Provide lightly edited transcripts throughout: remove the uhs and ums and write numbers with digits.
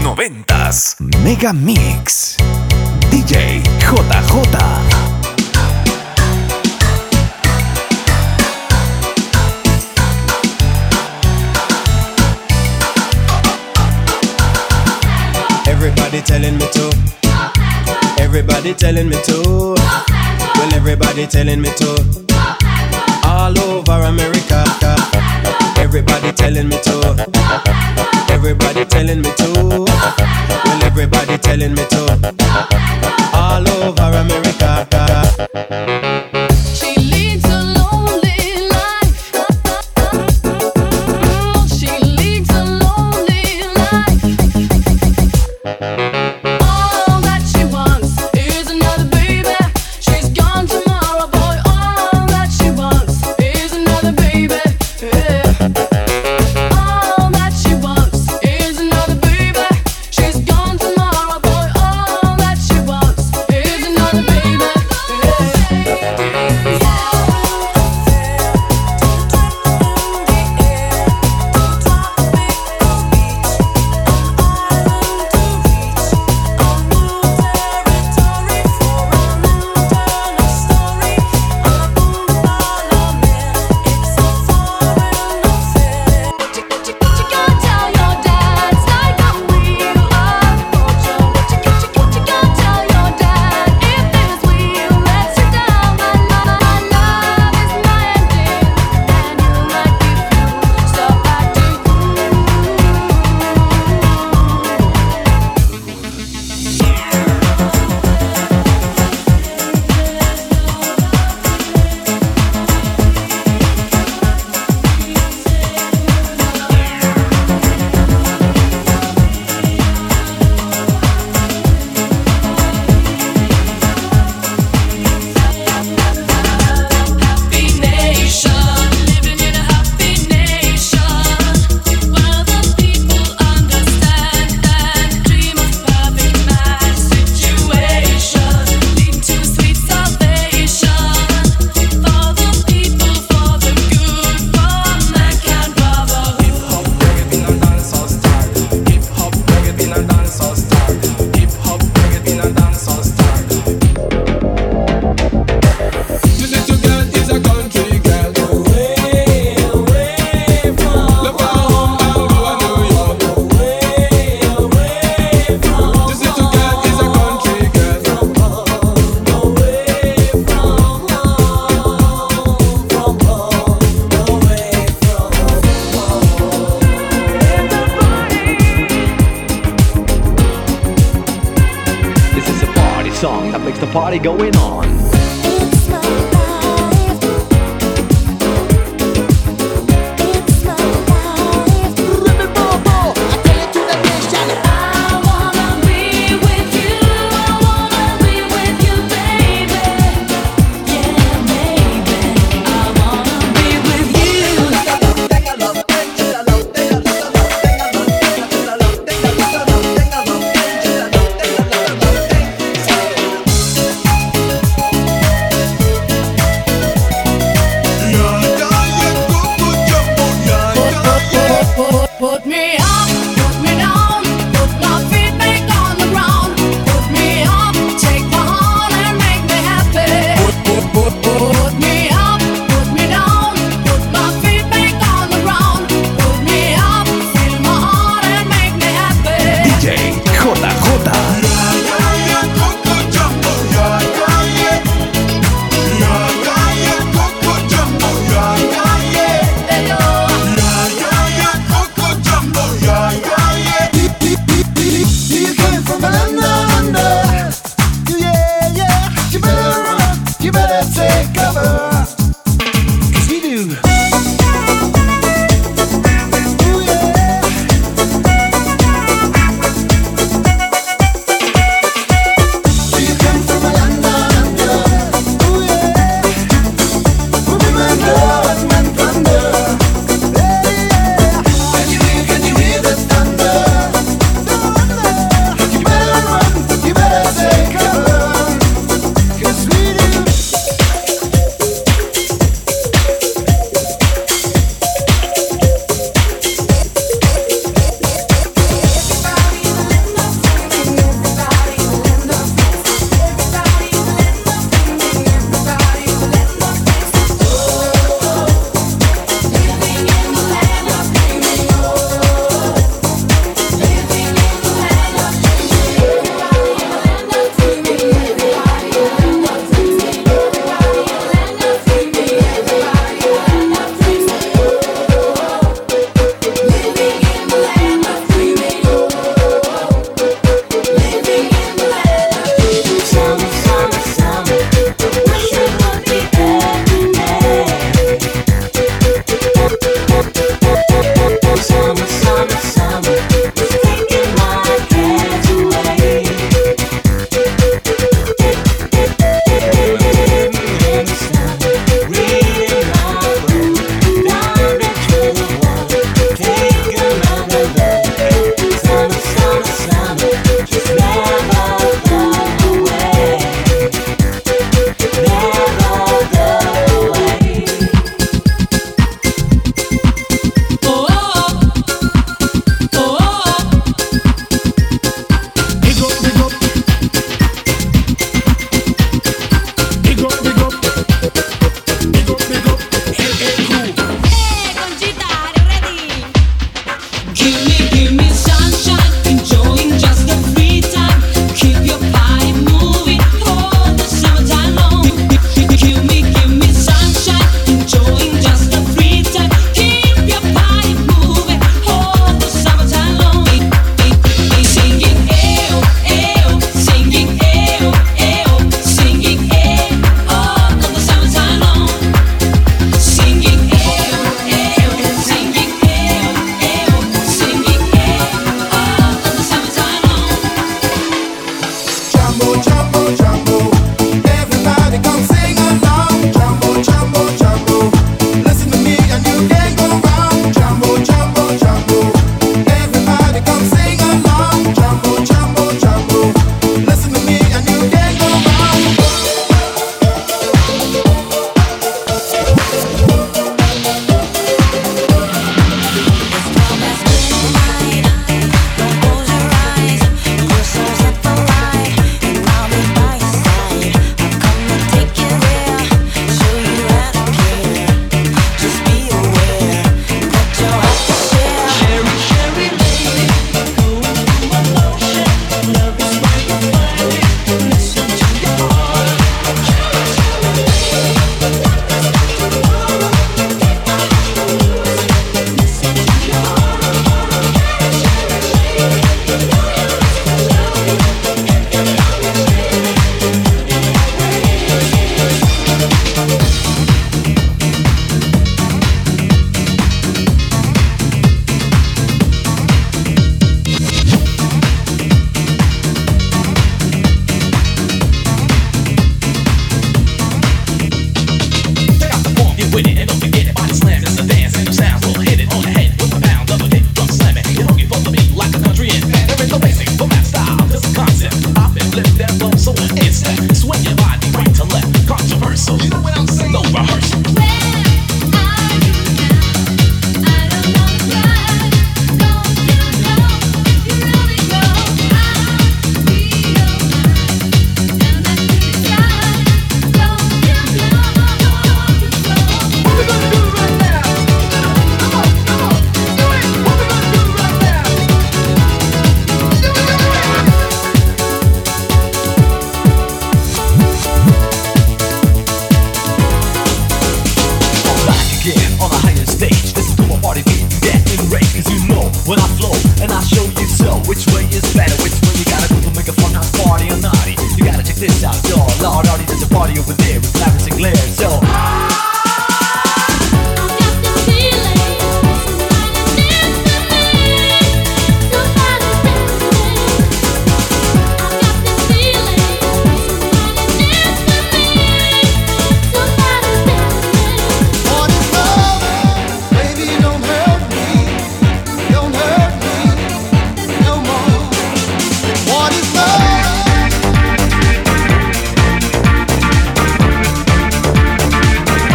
90s Mega Mix. DJ JJ. Everybody telling me to. Everybody telling me to. Well, everybody telling me to. All over America. Everybody telling me to. Everybody telling me to. Well, everybody telling me to. All over America. She leads a lonely life. She leads a lonely life. All that she wants is another baby. She's gone tomorrow, boy. All that she wants is another baby. Yeah. All that she wants is another baby. She's gone tomorrow, boy. All that she wants is another baby. Song that makes the party going on. It's my life. It's my life. I tell it to the nation. I wanna be with you. I wanna be with you, baby. Yeah, baby. I wanna be with you. which way is better, which way you gotta go to make a fun house party or naughty. You gotta check this out, yo. Lord, already there's a party over there with Clarence and Claire, so. What is love?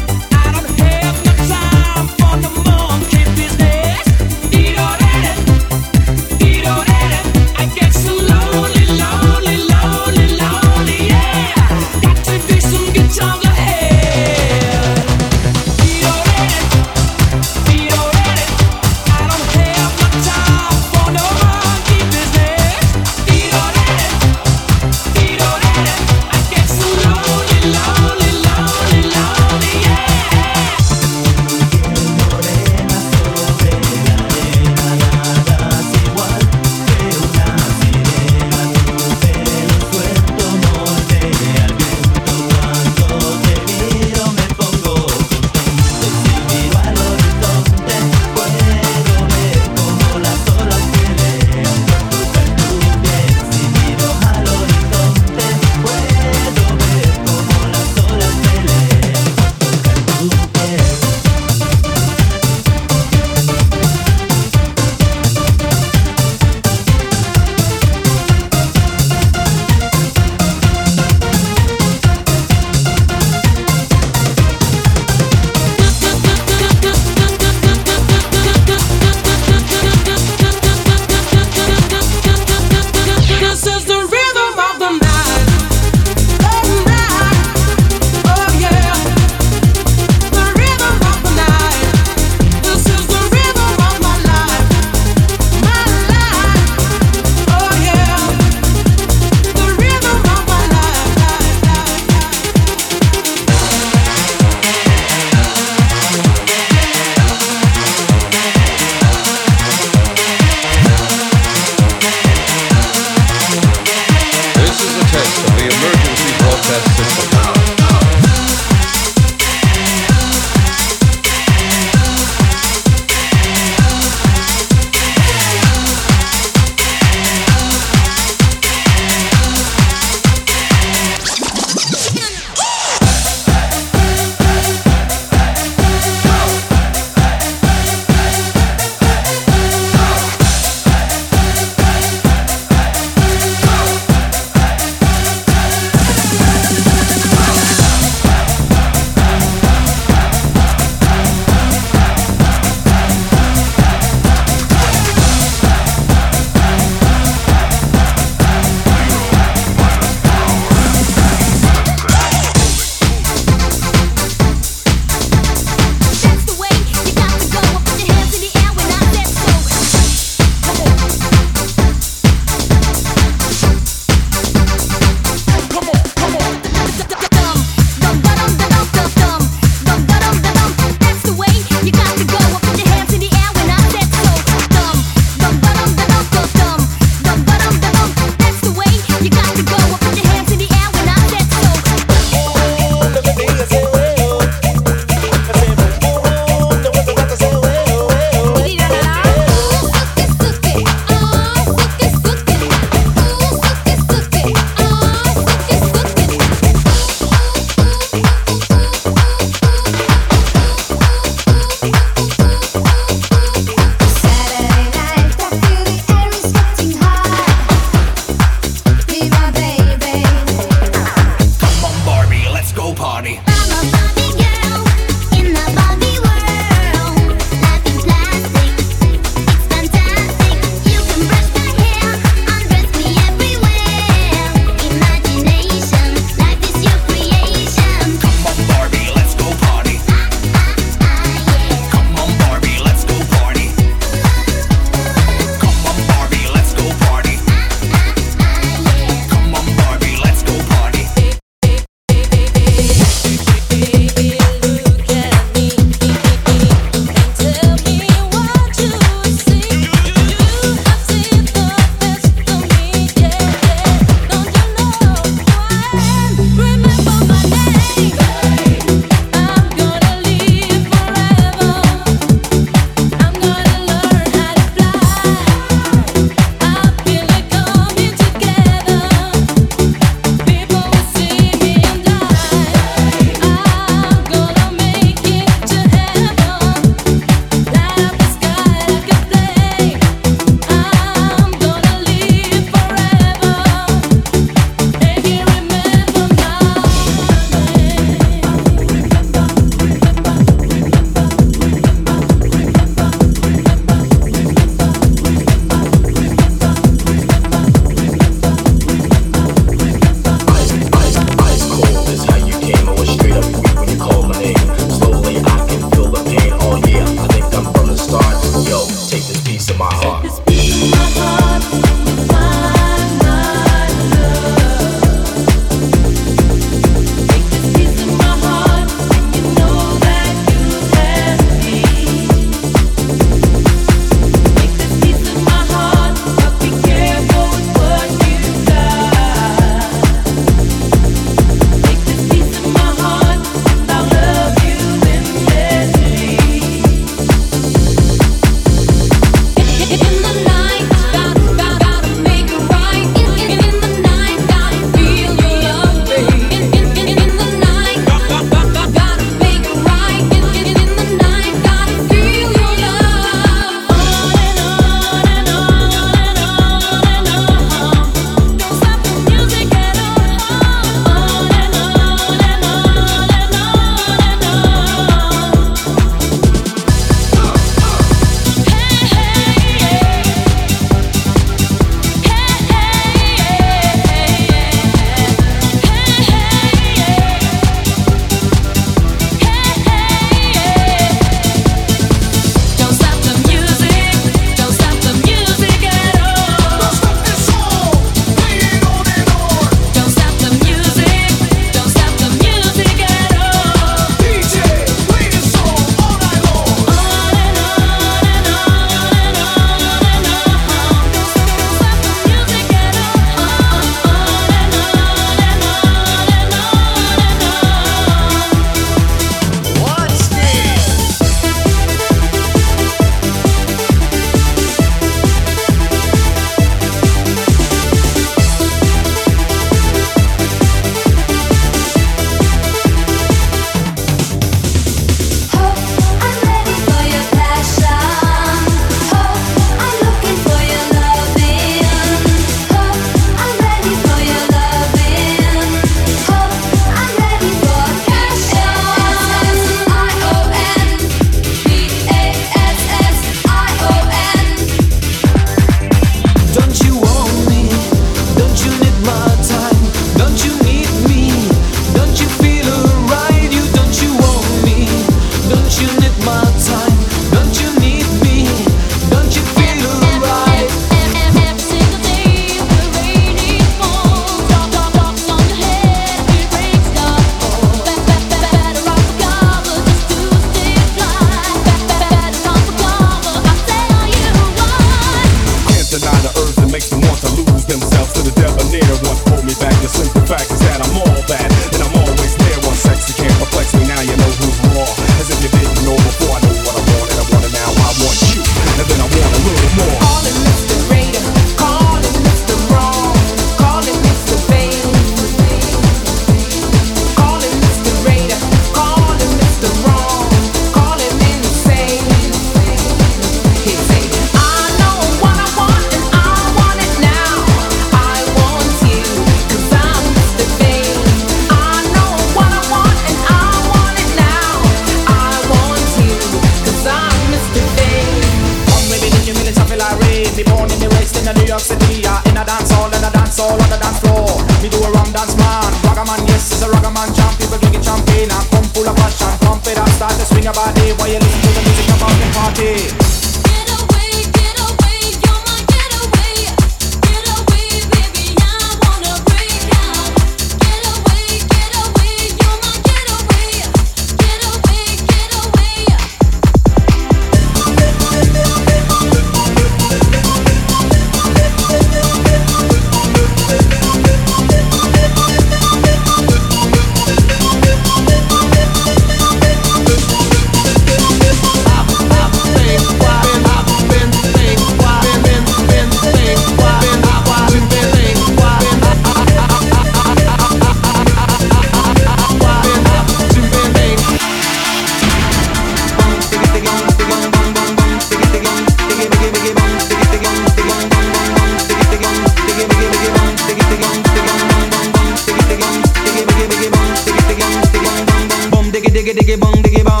diggy bong, diggy bong.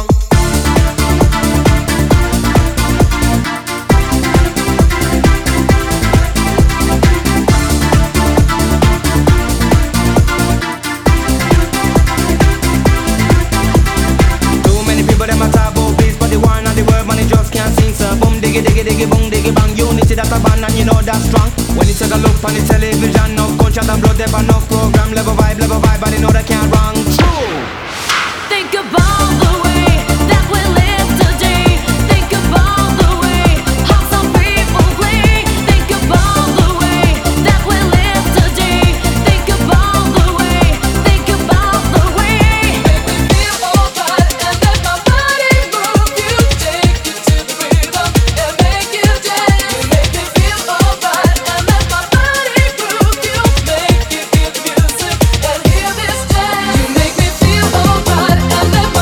Too many people them a talk about peace, but the war and the word man it just can't sing. So boom diggy diggy diggy bong diggy bang. Unity that's a band and you know that's strong. When you take a look on the television, no gunshot and blood, there but no program. Level vibe, but you know they can't wrong. True. Think about the way that we live today. Think about the way how some people play. Think about the way that we live today. Think about the way. Think about the way. Make me feel alright and let my body move. You take it to the rhythm and make you dance. You make me feel alright and let my body move. You make me feel the music and hear this dance. You make me feel alright and let my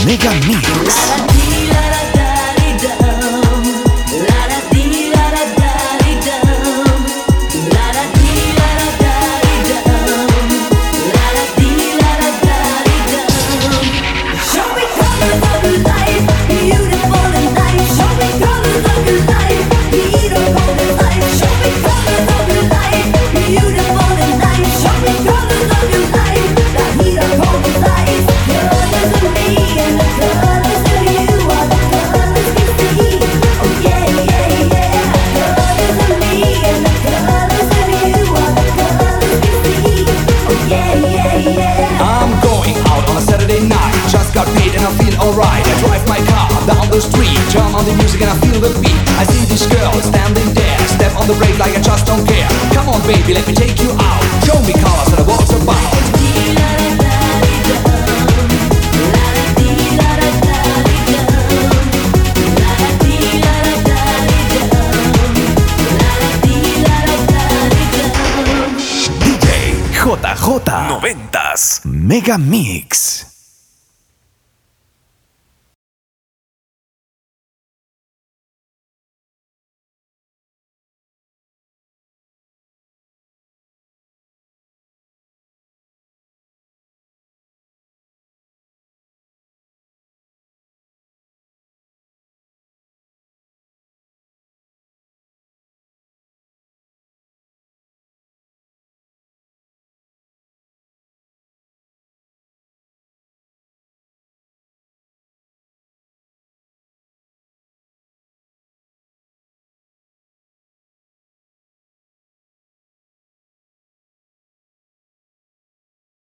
Mega Mix. I'm going out on a Saturday night. Just got paid and I feel alright. I drive my car down the street, turn on the music and I feel the beat. I see this girl standing there, step on the brake like I just don't care. Come on baby, let me take you out. Show me colors and what's about. DJ JJ 90s Mega Mix.